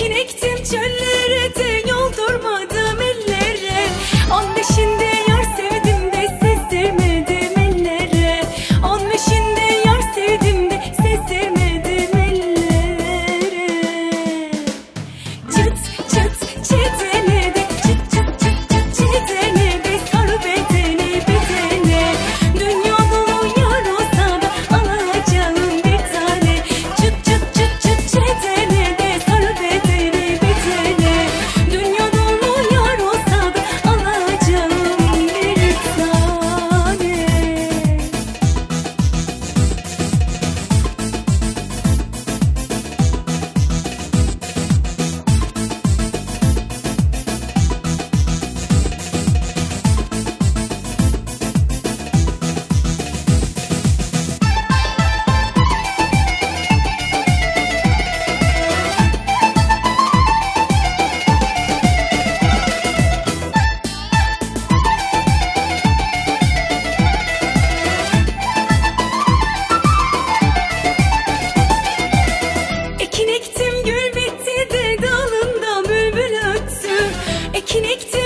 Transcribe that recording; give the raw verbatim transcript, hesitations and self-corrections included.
Ekin ektim çöllere de yoldurmadım ellere. On beşinde yar sevdim de sezdirmedim ellere. On beşinde yar sevdim de sezdirmedim ellere. Çıt çıt çetene de çıt çıt çıt çıt çetene de sar bedeni bedene. Dünya dolu yar olsa da alacağım bir tane. Çıt çıt çıt çıt çetene de sar bedeni bedene. Dünya dolu yar olsa da alacağım bir tane. Ekin ektim gül bitti de dalında bülbül öttü. Ekin ektim